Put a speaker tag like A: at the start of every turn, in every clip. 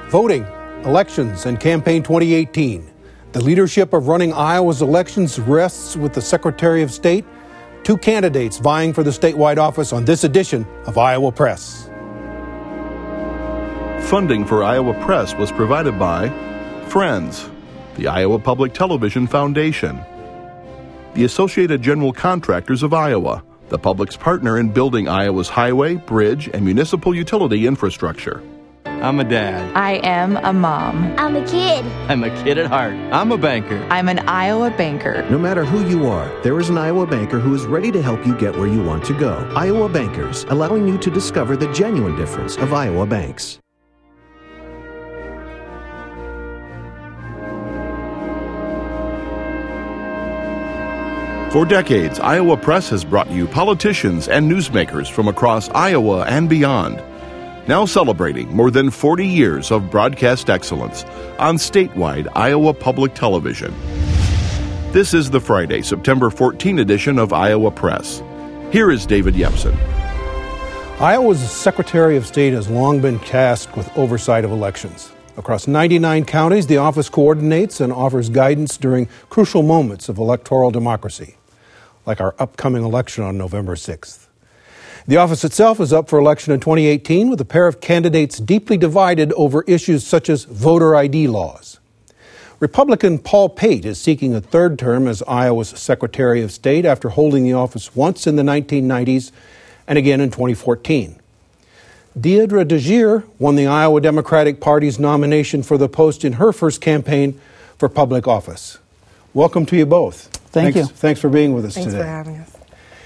A: Voting, elections, and campaign 2018. The leadership of running Iowa's elections rests with the Secretary of State. Two candidates vying for the statewide office on this edition of Iowa Press.
B: Funding for Iowa Press was provided by Friends, the Iowa Public Television Foundation, the Associated General Contractors of Iowa, the public's partner in building Iowa's highway, bridge, and municipal utility infrastructure.
C: I'm a dad.
D: I am a mom.
E: I'm a kid.
C: I'm a kid at heart. I'm a banker.
D: I'm an Iowa banker.
F: No matter who you are, there is an Iowa banker who is ready to help you get where you want to go. Iowa Bankers, allowing you to discover the genuine difference of Iowa banks.
B: For decades, Iowa Press has brought you politicians and newsmakers from across Iowa and beyond. Now celebrating more than 40 years of broadcast excellence on statewide Iowa Public Television. This is the Friday, September 14 edition of Iowa Press. Here is David Yepsen.
A: Iowa's Secretary of State has long been tasked with oversight of elections. Across 99 counties, the office coordinates and offers guidance during crucial moments of electoral democracy, like our upcoming election on November 6th. The office itself is up for election in 2018 with a pair of candidates deeply divided over issues such as voter ID laws. Republican Paul Pate is seeking a third term as Iowa's Secretary of State after holding the office once in the 1990s and again in 2014. Deidre DeGier won the Iowa Democratic Party's nomination for the post in her first campaign for public office. Welcome to you both.
G: Thank you.
A: Thanks for being with us
G: today.
A: Thanks
G: for having us.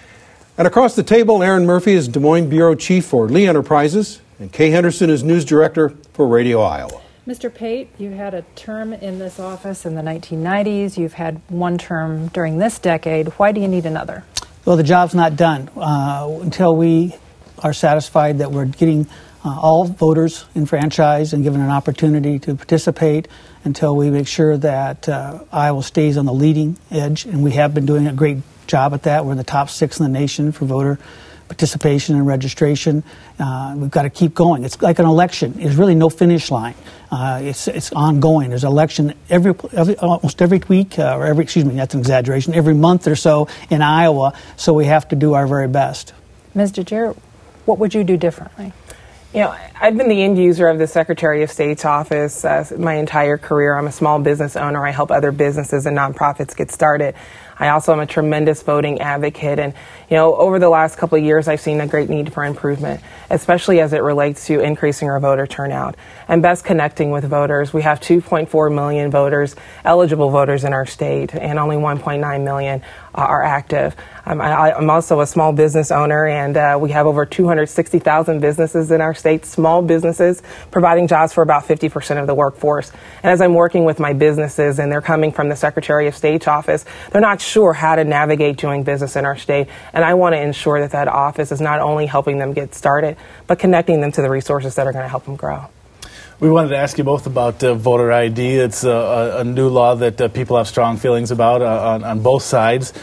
A: And across the table, Aaron Murphy is Des Moines Bureau Chief for Lee Enterprises, and Kay Henderson is News Director for Radio Iowa.
H: Mr. Pate, you had a term in this office in the 1990s. You've had one term during this decade. Why do you need another?
G: Well, the job's not done until we are satisfied that we're getting all voters enfranchised and given an opportunity to participate, until we make sure that Iowa stays on the leading edge, and we have been doing a great job at that. We're in the top 6 in the nation for voter participation and registration. We've got to keep going. It's like an election. There's really no finish line. It's ongoing. There's an election almost every week, that's an exaggeration, every month or so in Iowa, so we have to do our very best.
H: Ms. DeGier, what would you do differently?
I: You know, I've been the end user of the Secretary of State's office my entire career. I'm a small business owner. I help other businesses and nonprofits get started. I also am a tremendous voting advocate, and over the last couple of years, I've seen a great need for improvement, especially as it relates to increasing our voter turnout and best connecting with voters. We have 2.4 million voters, eligible voters in our state, and only 1.9 million are active. I'm also a small business owner, and we have over 260,000 businesses in our state, small businesses, providing jobs for about 50% of the workforce. And as I'm working with my businesses, and they're coming from the Secretary of State's office, they're not sure how to navigate doing business in our state, and I want to ensure that that office is not only helping them get started, but connecting them to the resources that are going to help them grow.
J: We wanted to ask you both about voter ID. It's a new law that people have strong feelings about on both sides.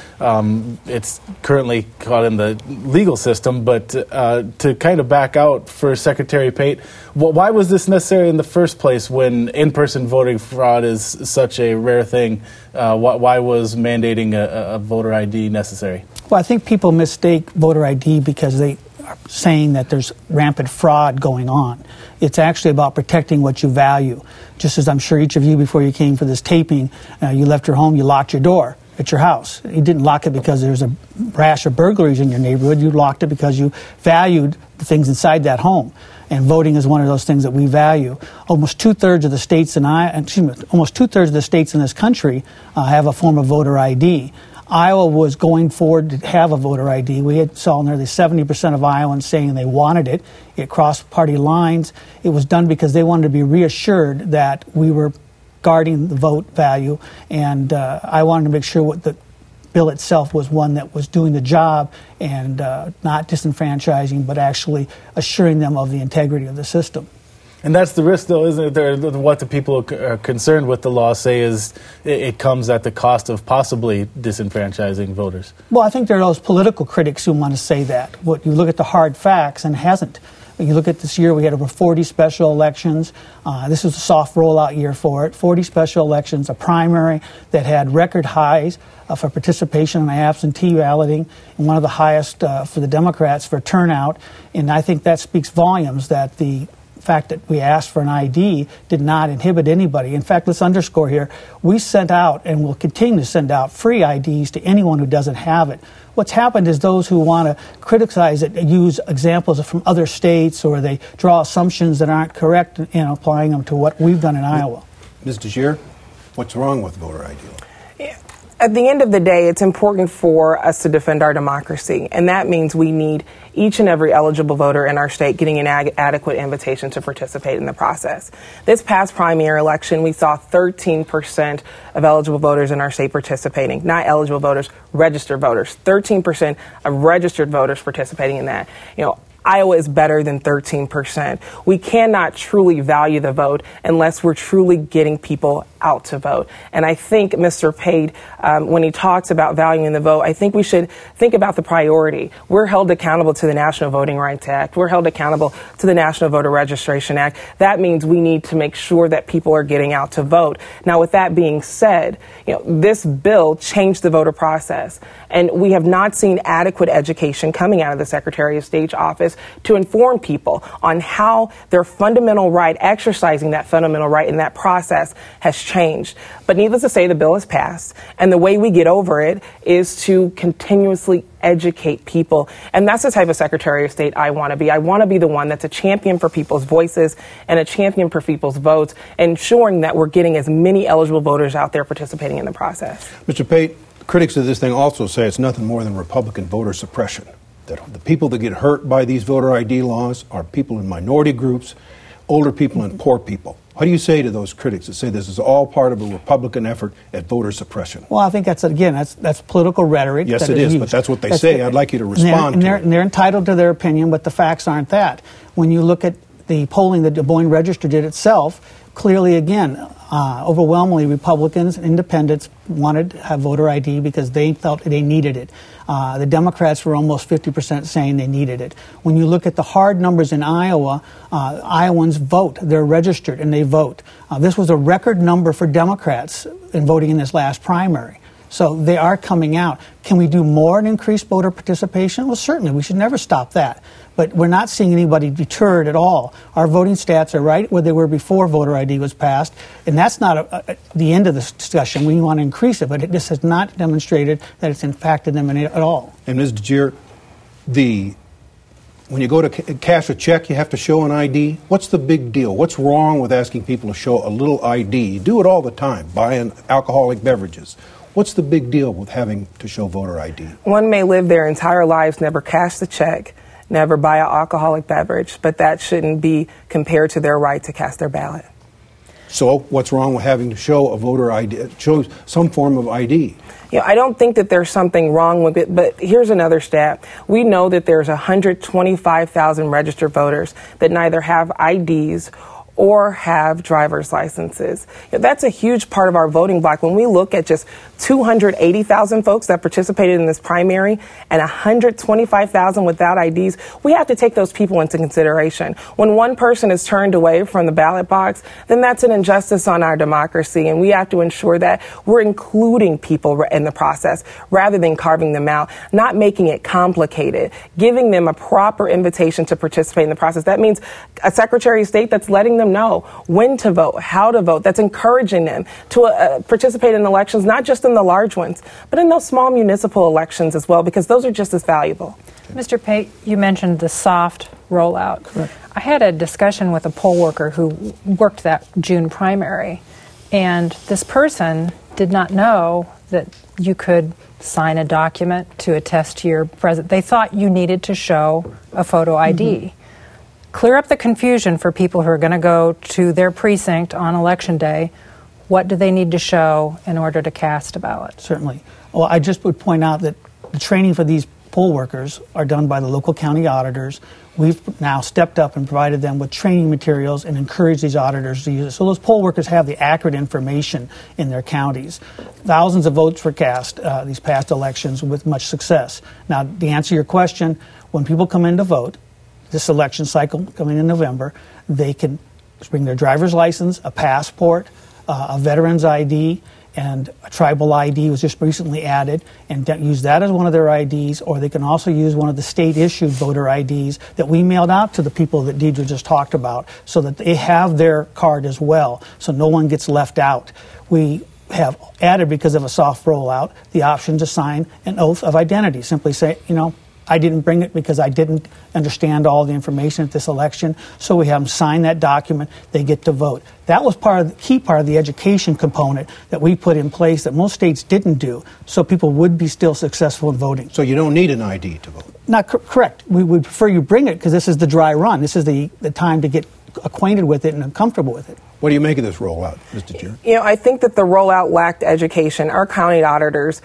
J: It's currently caught in the legal system, but to kind of back out for Secretary Pate, why was this necessary in the first place when in-person voting fraud is such a rare thing? Why was mandating a voter ID necessary?
G: Well, I think people mistake voter ID because they are saying that there's rampant fraud going on. It's actually about protecting what you value. Just as I'm sure each of you, before you came for this taping, you left your home, you locked your door at your house. You didn't lock it because there's a rash of burglaries in your neighborhood. You locked it because you valued the things inside that home. And voting is one of those things that we value. Almost two-thirds of the states in this country have a form of voter ID. Iowa was going forward to have a voter ID. We saw nearly 70% of Iowans saying they wanted it. It crossed party lines. It was done because they wanted to be reassured that we were guarding the vote value, and I wanted to make sure what the bill itself was one that was doing the job and not disenfranchising, but actually assuring them of the integrity of the system.
J: And that's the risk, though, isn't it? What the people are concerned with the law say is it comes at the cost of possibly disenfranchising voters.
G: Well, I think there are those political critics who want to say that. What you look at the hard facts, and hasn't When you look at this year, we had over 40 special elections. This was a soft rollout year for it. 40 special elections, a primary that had record highs for participation in absentee balloting, and one of the highest for the Democrats for turnout. And I think that speaks volumes that the fact that we asked for an ID did not inhibit anybody. In fact, let's underscore here, we sent out and will continue to send out free IDs to anyone who doesn't have it. What's happened is those who want to criticize it use examples from other states, or they draw assumptions that aren't correct and applying them to what we've done in Iowa.
A: Ms. DeGier, what's wrong with voter ID?
I: At the end of the day, it's important for us to defend our democracy, and that means we need each and every eligible voter in our state getting an adequate invitation to participate in the process. This past primary election, we saw 13% of eligible voters in our state participating. Not eligible voters, registered voters. 13% of registered voters participating in that. Iowa is better than 13%. We cannot truly value the vote unless we're truly getting people out to vote. And I think Mr. Pate, when he talks about valuing the vote, I think we should think about the priority. We're held accountable to the National Voting Rights Act. We're held accountable to the National Voter Registration Act. That means we need to make sure that people are getting out to vote. Now, with that being said, this bill changed the voter process, and we have not seen adequate education coming out of the Secretary of State's office to inform people on how their fundamental right, exercising that fundamental right in that process, has changed. But needless to say, the bill has passed, and the way we get over it is to continuously educate people. And that's the type of Secretary of State I want to be. I want to be the one that's a champion for people's voices and a champion for people's votes, ensuring that we're getting as many eligible voters out there participating in the process.
A: Mr. Pate, critics of this thing also say it's nothing more than Republican voter suppression. That the people that get hurt by these voter ID laws are people in minority groups, older people, and poor people. What do you say to those critics that say this is all part of a Republican effort at voter suppression?
G: Well, I think that's political rhetoric.
A: Yes, it is, but that's what they say. I'd like you to respond to it.
G: And they're entitled to their opinion, but the facts aren't that. When you look at the polling that Des Moines Register did itself, clearly, again, overwhelmingly Republicans and independents wanted to have voter ID because they felt they needed it. The Democrats were almost 50% saying they needed it. When you look at the hard numbers in Iowa, Iowans vote. They're registered and they vote. This was a record number for Democrats in voting in this last primary. So they are coming out. Can we do more to increase voter participation? Well, certainly. We should never stop that. But we're not seeing anybody deterred at all. Our voting stats are right where they were before voter ID was passed. And that's not the end of this discussion. We want to increase it, but this has not demonstrated that it's impacted them at all.
A: And Ms. DeGier, when you go to cash a check, you have to show an ID. What's the big deal? What's wrong with asking people to show a little ID? You do it all the time, buying alcoholic beverages. What's the big deal with having to show voter ID?
I: One may live their entire lives, never cash the check, never buy an alcoholic beverage, but that shouldn't be compared to their right to cast their ballot.
A: So what's wrong with having to show a voter ID, show some form of ID?
I: I don't think that there's something wrong with it, but here's another stat. We know that there's 125,000 registered voters that neither have IDs or have driver's licenses. That's a huge part of our voting block. When we look at just 280,000 folks that participated in this primary and 125,000 without IDs, we have to take those people into consideration. When one person is turned away from the ballot box, then that's an injustice on our democracy, and we have to ensure that we're including people in the process rather than carving them out, not making it complicated, giving them a proper invitation to participate in the process. That means a Secretary of State that's letting them know when to vote, how to vote, that's encouraging them to participate in elections, not just in the large ones, but in those small municipal elections as well, because those are just as valuable.
H: Mr. Pate, you mentioned the soft rollout.
G: Correct.
H: I had a discussion with a poll worker who worked that June primary, and this person did not know that you could sign a document to attest to your presence. They thought you needed to show a photo ID. Mm-hmm. Clear up the confusion for people who are going to go to their precinct on Election Day. What do they need to show in order to cast a ballot?
G: Certainly. Well, I just would point out that the training for these poll workers are done by the local county auditors. We've now stepped up and provided them with training materials and encouraged these auditors to use it. So those poll workers have the accurate information in their counties. Thousands of votes were cast these past elections with much success. Now, to answer your question, when people come in to vote, this election cycle coming in November, they can bring their driver's license, a passport, a veteran's ID, and a tribal ID was just recently added, and use that as one of their IDs, or they can also use one of the state-issued voter IDs that we mailed out to the people that Deidre just talked about, so that they have their card as well, so no one gets left out. We have added, because of a soft rollout, the option to sign an oath of identity. Simply say, I didn't bring it because I didn't understand all the information at this election, so we have them sign that document, they get to vote. That was key part of the education component that we put in place that most states didn't do, so people would be still successful in voting.
A: So you don't need an ID to vote?
G: Not correct. We would prefer you bring it because this is the dry run. This is the time to get acquainted with it and comfortable with it.
A: What do you make of this rollout, Mr. Jarrett?
I: I think that the rollout lacked education. Our county auditors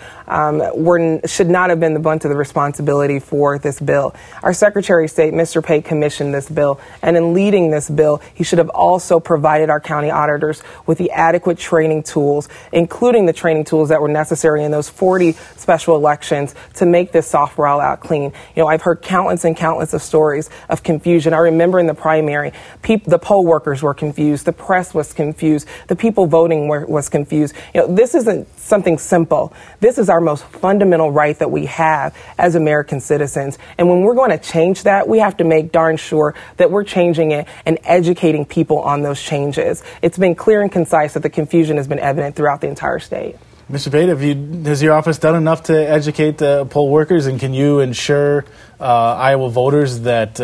I: should not have been the brunt of the responsibility for this bill. Our Secretary of State, Mr. Pate, commissioned this bill, and in leading this bill, he should have also provided our county auditors with the adequate training tools, including the training tools that were necessary in those 40 special elections to make this soft rollout clean. I've heard countless and countless of stories of confusion. I remember in the primary, the poll workers were confused, the press was confused, the people voting was confused. This isn't something simple. This is our most fundamental right that we have as American citizens. And when we're going to change that, we have to make darn sure that we're changing it and educating people on those changes. It's been clear and concise that the confusion has been evident throughout the entire state.
J: Mr. Pate, has your office done enough to educate the poll workers, and can you ensure Iowa voters that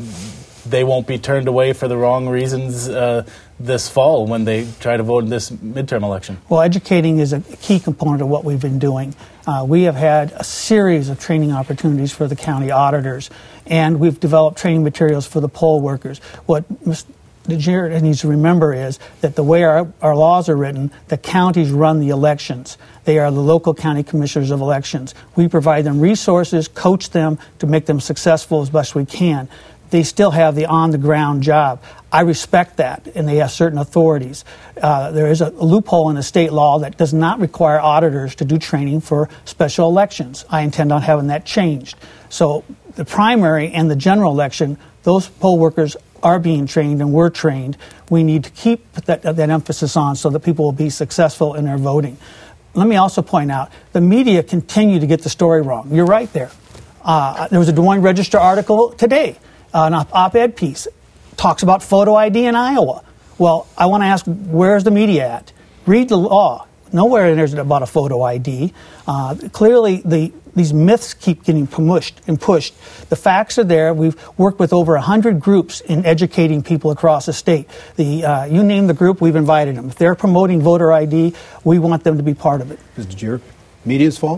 J: they won't be turned away for the wrong reasons this fall when they try to vote in this midterm election?
G: Well, educating is a key component of what we've been doing. We have had a series of training opportunities for the county auditors, and we've developed training materials for the poll workers. What Mr. Jarrett needs to remember is that the way our laws are written, the counties run the elections. They are the local county commissioners of elections. We provide them resources, coach them to make them successful as best we can. They still have the on-the-ground job. I respect that, and they have certain authorities. There is a loophole in the state law that does not require auditors to do training for special elections. I intend on having that changed. So the primary and the general election, those poll workers are being trained and we're trained. We need to keep that emphasis on so that people will be successful in their voting. Let me also point out, the media continue to get the story wrong. You're right there. There was a Des Moines Register article today, an op-ed piece, talks about photo ID in Iowa. Well, I want to ask, where's the media at? Read the law. Nowhere in there is it about a photo ID. Clearly, these myths keep getting pushed. The facts are there. We've worked with over 100 groups in educating people across the state. You name the group, we've invited them. If they're promoting voter ID, we want them to be part of it.
A: Mr. Jarrett, media's fault?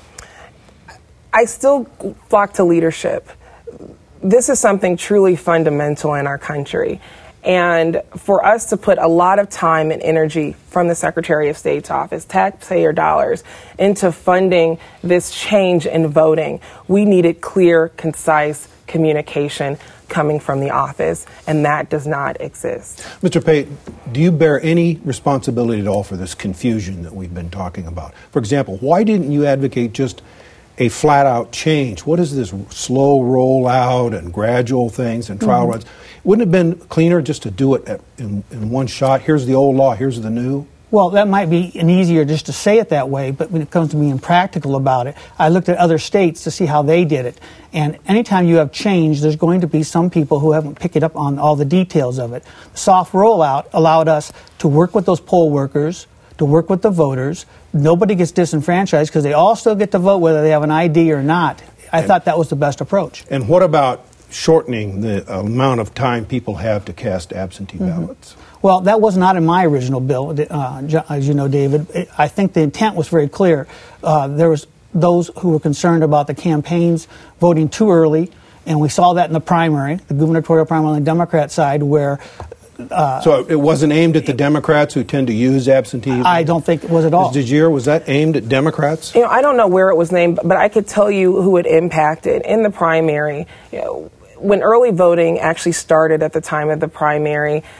I: I still flock to leadership. This is something truly fundamental in our country. And for us to put a lot of time and energy from the Secretary of State's office, taxpayer dollars, into funding this change in voting, we needed clear, concise communication coming from the office, and that does not exist.
A: Mr. Pate, do you bear any responsibility at all for this confusion that we've been talking about? For example, why didn't you advocate just a flat-out change? What is this slow rollout and gradual things and trial runs? Wouldn't it have been cleaner just to do it in one shot? Here's the old law, here's the new?
G: Well, that might be easier just to say it that way, but when it comes to being practical about it, I looked at other states to see how they did it. And anytime you have change, there's going to be some people who haven't picked it up on all the details of it. The soft rollout allowed us to work with those poll workers, to work with the voters. Nobody gets disenfranchised because they all still get to vote whether they have an ID or not. I thought that was the best approach.
A: And what about shortening the amount of time people have to cast absentee ballots?
G: Well, that was not in my original bill, as you know, David. I think the intent was very clear. There was those who were concerned about the campaigns voting too early, and we saw that in the primary, the gubernatorial primary on the Democrat side, where
A: so it wasn't aimed at the Democrats who tend to use absentees?
G: I don't think it was at all.
A: Ms. DeGier, was that aimed at Democrats?
I: I don't know where it was named, but I could tell you who it impacted. In the primary, when early voting actually started at the time of the primary,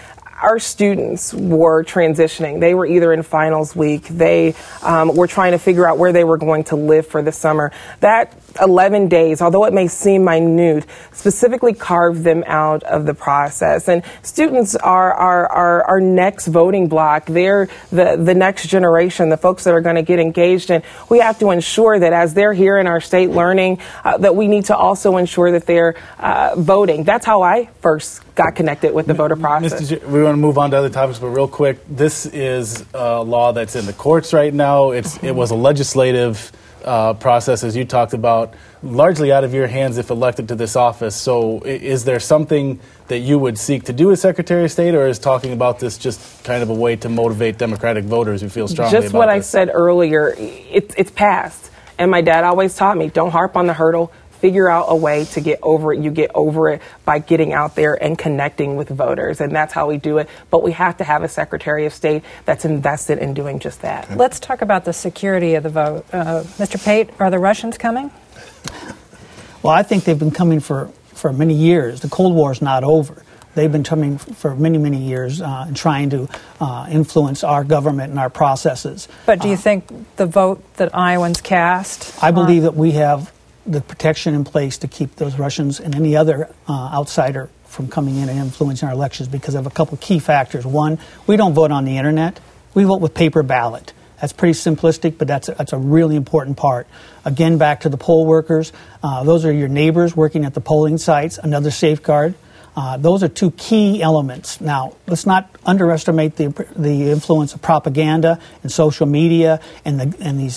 I: our students were transitioning. They were either in finals week, they were trying to figure out where they were going to live for the summer. That 11 days, although it may seem minute, specifically carved them out of the process. And students are our next voting bloc. They're the next generation, the folks that are going to get engaged. And we have to ensure that as they're here in our state learning, that we need to also ensure that they're voting. That's how I first got connected with the voter process.
J: We want to move on to other topics, but real quick, this is a law that's in the courts right now. It was a legislative process, as you talked about, largely out of your hands if elected to this office. So is there something that you would seek to do as Secretary of State, or is talking about this just kind of a way to motivate Democratic voters who feel strongly about this?
I: Just what I said earlier, it's passed. And my dad always taught me, don't harp on the hurdle. Figure out a way to get over it. You get over it by getting out there and connecting with voters. And that's how we do it. But we have to have a Secretary of State that's invested in doing just that.
H: Okay. Let's talk about the security of the vote. Mr. Pate, are the Russians coming?
G: Well, I think they've been coming for many years. The Cold War is not over. They've been coming for many, many years and trying to influence our government and our processes.
H: But do you think the vote that Iowans cast?
G: I believe that we have the protection in place to keep those Russians and any other outsider from coming in and influencing our elections because of a couple key factors. One, we don't vote on the internet. We vote with paper ballot. That's pretty simplistic, but that's a really important part. Again, back to the poll workers. Those are your neighbors working at the polling sites, another safeguard. Those are two key elements. Now, let's not underestimate the influence of propaganda and social media and these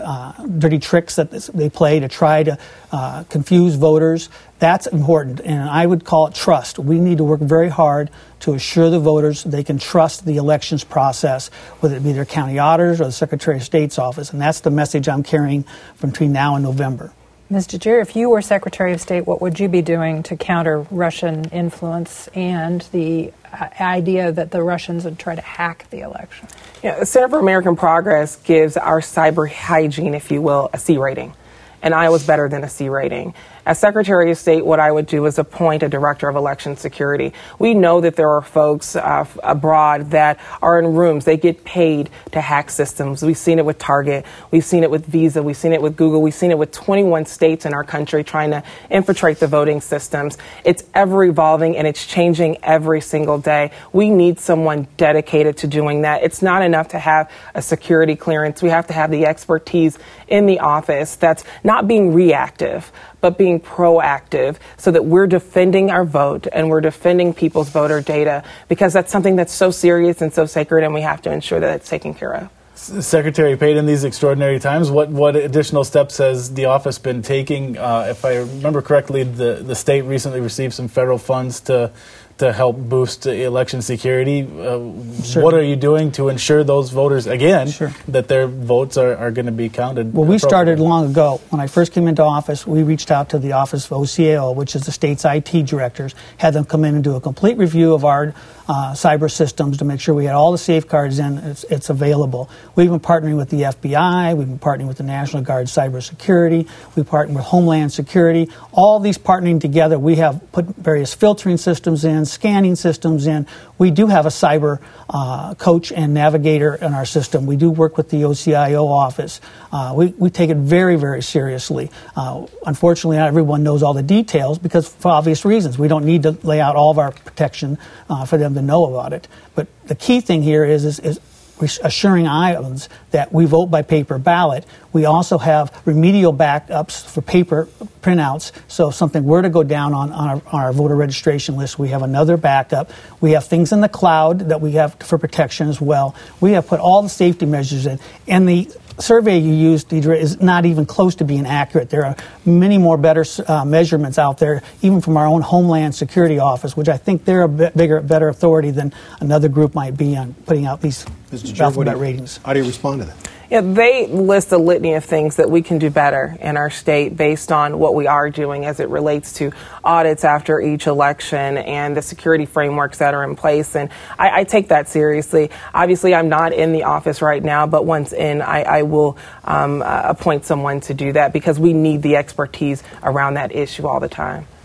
G: dirty tricks that they play to try to confuse voters. That's important, and I would call it trust. We need to work very hard to assure the voters they can trust the elections process, whether it be their county auditors or the Secretary of State's office, and that's the message I'm carrying between now and November.
H: Ms. DeGier, if you were Secretary of State, what would you be doing to counter Russian influence and the idea that the Russians would try to hack the election?
I: Yeah, the Center for American Progress gives our cyber hygiene, if you will, a C rating. And Iowa's better than a C rating. As Secretary of State, what I would do is appoint a Director of Election Security. We know that there are folks abroad that are in rooms. They get paid to hack systems. We've seen it with Target. We've seen it with Visa. We've seen it with Google. We've seen it with 21 states in our country trying to infiltrate the voting systems. It's ever evolving and it's changing every single day. We need someone dedicated to doing that. It's not enough to have a security clearance. We have to have the expertise in the office that's not being reactive, but being proactive so that we're defending our vote and we're defending people's voter data because that's something that's so serious and so sacred and we have to ensure that it's taken care of.
J: Secretary Pate, in these extraordinary times, what additional steps has the office been taking? If I remember correctly, the state recently received some federal funds to help boost election security. What are you doing to ensure those voters, again, that their votes are going to be counted?
G: Well, we started long ago. When I first came into office, we reached out to the Office of OCAO, which is the state's IT directors, had them come in and do a complete review of our cyber systems to make sure we had all the safeguards in, it's available. We've been partnering with the FBI, we've been partnering with the National Guard Cybersecurity, we've partnered with Homeland Security. All these partnering together, we have put various filtering systems in, scanning systems in. We do have a cyber coach and navigator in our system. We do work with the OCIO office. We take it very, very seriously. Unfortunately, not everyone knows all the details because for obvious reasons. We don't need to lay out all of our protection for them to know about it. But the key thing here is assuring Iowans that we vote by paper ballot. We also have remedial backups for paper printouts. So if something were to go down on our voter registration list, we have another backup. We have things in the cloud that we have for protection as well. We have put all the safety measures in. And the survey you used, Deidre, is not even close to being accurate. There are many more better measurements out there, even from our own Homeland Security office, which I think they're a better authority than another group might be on putting out these alphabet ratings.
A: How do you respond to that?
I: Yeah, they list a litany of things that we can do better in our state based on what we are doing as it relates to audits after each election and the security frameworks that are in place. And I take that seriously. Obviously, I'm not in the office right now, but once in, I will appoint someone to do that because we need the expertise around that issue all the time.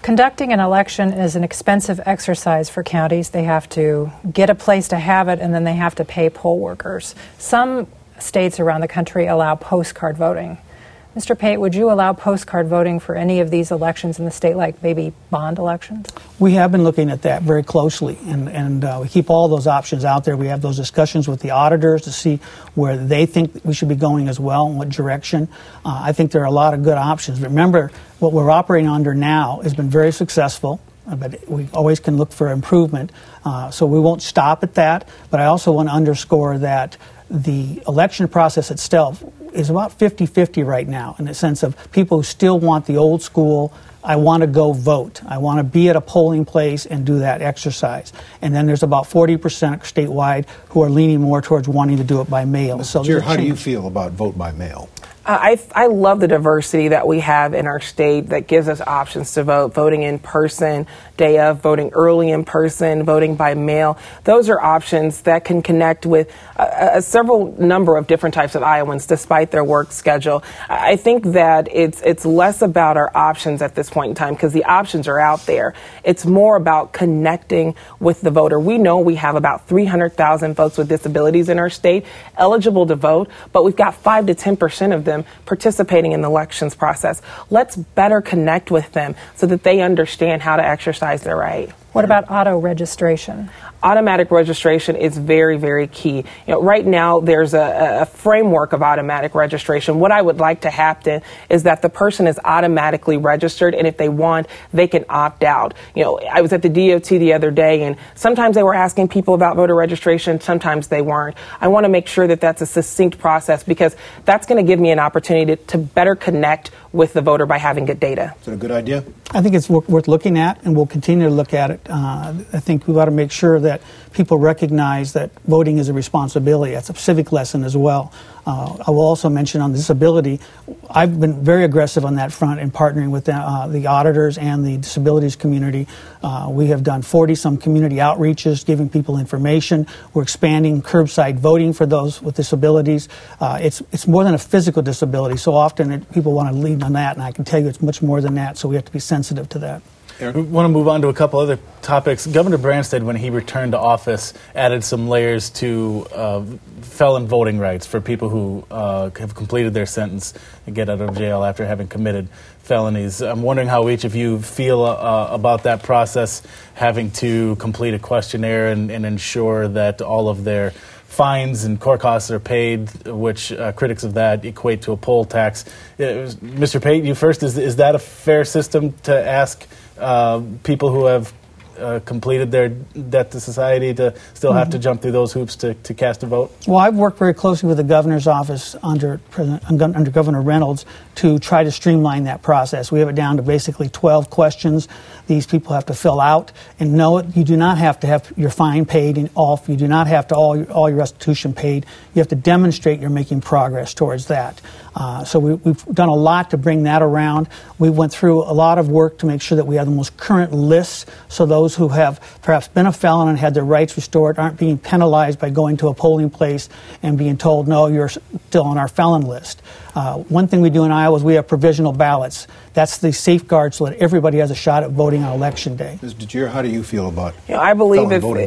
H: Conducting an election is an expensive exercise for counties. They have to get a place to have it, and then they have to pay poll workers. Some states around the country allow postcard voting. Mr. Pate, would you allow postcard voting for any of these elections in the state, like maybe bond elections?
G: We have been looking at that very closely, and we keep all those options out there. We have those discussions with the auditors to see where they think we should be going as well, in what direction. I think there are a lot of good options. Remember, what we're operating under now has been very successful, but we always can look for improvement. So we won't stop at that, but I also want to underscore that the election process itself is about 50-50 right now, in the sense of people who still want the old school, I want to go vote. I want to be at a polling place and do that exercise. And then there's about 40% statewide who are leaning more towards wanting to do it by mail.
A: Mr. Chair, how do you feel about vote by mail?
I: I love the diversity that we have in our state that gives us options to vote, voting in person, day of, voting early in person, voting by mail. Those are options that can connect with a several number of different types of Iowans despite their work schedule. I think that it's less about our options at this point in time because the options are out there. It's more about connecting with the voter. We know we have about 300,000 folks with disabilities in our state eligible to vote, but we've got 5 to 10% of them participating in the elections process. Let's better connect with them so that they understand how to exercise their right.
H: What about auto registration?
I: Automatic registration is very, very key. Right now, there's a framework of automatic registration. What I would like to happen is that the person is automatically registered, and if they want, they can opt out. I was at the DOT the other day, and sometimes they were asking people about voter registration, sometimes they weren't. I want to make sure that that's a succinct process because that's going to give me an opportunity to better connect with the voter by having good data.
A: Is that a good idea?
G: I think it's worth looking at, and we'll continue to look at it. I think we've got to make sure that people recognize that voting is a responsibility. That's a civic lesson as well. I will also mention on disability, I've been very aggressive on that front in partnering with the auditors and the disabilities community. We have done 40-some community outreaches, giving people information. We're expanding curbside voting for those with disabilities. It's more than a physical disability. So often people want to lean on that, and I can tell you it's much more than that, so we have to be sensitive to that.
J: We want to move on to a couple other topics. Governor Branstad, when he returned to office, added some layers to felon voting rights for people who have completed their sentence and get out of jail after having committed felonies. I'm wondering how each of you feel about that process, having to complete a questionnaire and ensure that all of their fines and court costs are paid, which critics of that equate to a poll tax. Mr. Pate, you first. Is that a fair system to ask people who have completed their debt to society to still have to jump through those hoops to cast a vote?
G: Well, I've worked very closely with the governor's office under Governor Reynolds to try to streamline that process. We have it down to basically 12 questions these people have to fill out. And no, you do not have to have your fine paid and off. You do not have to all your restitution paid. You have to demonstrate you're making progress towards that. So we've done a lot to bring that around. We went through a lot of work to make sure that we have the most current lists, so those who have perhaps been a felon and had their rights restored aren't being penalized by going to a polling place and being told, no, you're still on our felon list. One thing we do in Iowa is we have provisional ballots. That's the safeguard so that everybody has a shot at voting on Election Day.
A: Ms. DeGier, how do you feel about
I: I believe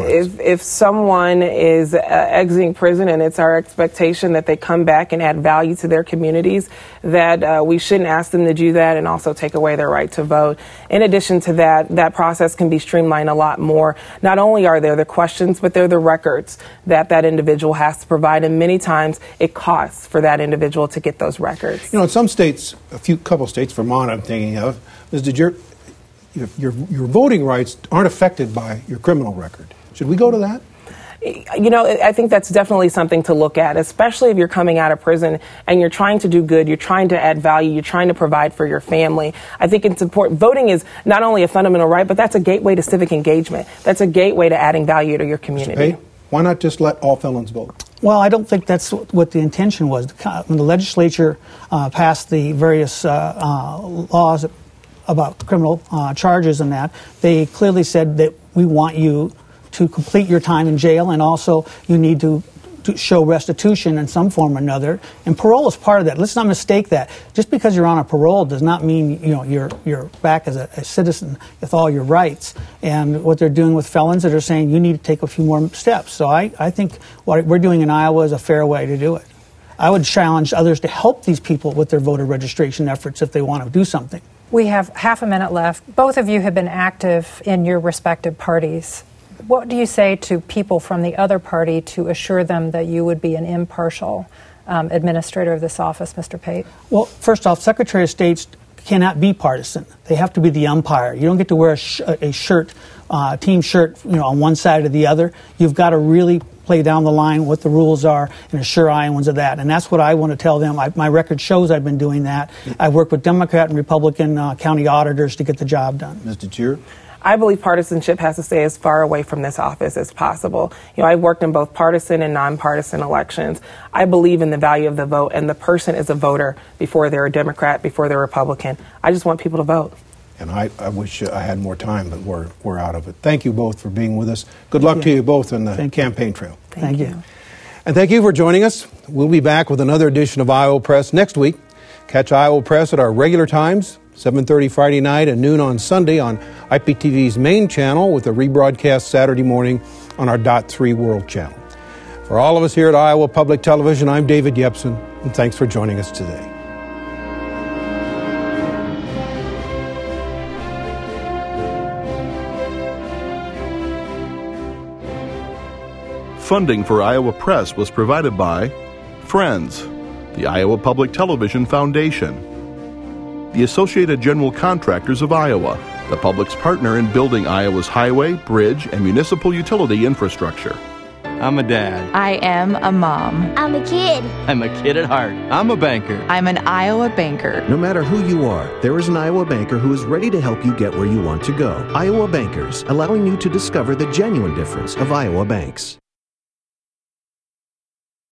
I: if someone is exiting prison and it's our expectation that they come back and add value to their communities, that we shouldn't ask them to do that and also take away their right to vote. In addition to that, that process can be streamlined a lot more. Not only are there the questions, but there are the records that that individual has to provide, and many times it costs for that individual to get those records.
A: In some states, couple states, Vermont I'm thinking of, Ms. DeGier, your voting rights aren't affected by your criminal record. Should we go to that?
I: I think that's definitely something to look at, especially if you're coming out of prison and you're trying to do good, you're trying to add value, you're trying to provide for your family. I think it's important. Voting is not only a fundamental right, but that's a gateway to civic engagement. That's a gateway to adding value to your community.
A: Hey, why not just let all felons vote?
G: Well, I don't think that's what the intention was. When the legislature passed the various laws about criminal charges and that, they clearly said that we want you to complete your time in jail, and also you need to to show restitution in some form or another, and parole is part of that. Let's not mistake that. Just because you're on a parole does not mean you're back as a citizen with all your rights. And what they're doing with felons, that are saying you need to take a few more steps. So I think what we're doing in Iowa is a fair way to do it. I would challenge others to help these people with their voter registration efforts if they want to do something.
H: We have half a minute left. Both of you have been active in your respective parties. What do you say to people from the other party to assure them that you would be an impartial administrator of this office, Mr. Pate?
G: Well, first off, Secretary of States cannot be partisan. They have to be the umpire. You don't get to wear a shirt, team shirt, on one side or the other. You've got to really play down the line what the rules are and assure Iowans of that. And that's what I want to tell them. My record shows I've been doing that. I've worked with Democrat and Republican county auditors to get the job done.
A: Mr. Chair?
I: I believe partisanship has to stay as far away from this office as possible. I've worked in both partisan and nonpartisan elections. I believe in the value of the vote, and the person is a voter before they're a Democrat, before they're a Republican. I just want people to vote.
A: And I wish I had more time, but we're out of it. Thank you both for being with us. Good luck to you both in the campaign trail.
G: Thank you.
A: And thank you for joining us. We'll be back with another edition of Iowa Press next week. Catch Iowa Press at our regular times, 7:30 Friday night and noon on Sunday on IPTV's main channel, with a rebroadcast Saturday morning on our .3 World channel. For all of us here at Iowa Public Television, I'm David Yepsen, and thanks for joining us today.
B: Funding for Iowa Press was provided by Friends, the Iowa Public Television Foundation, the Associated General Contractors of Iowa, the public's partner in building Iowa's highway, bridge, and municipal utility infrastructure.
C: I'm a dad.
D: I am a mom.
E: I'm a kid.
C: I'm a kid at heart. I'm a banker.
D: I'm an Iowa banker.
F: No matter who you are, there is an Iowa banker who is ready to help you get where you want to go. Iowa Bankers, allowing you to discover the genuine difference of Iowa banks.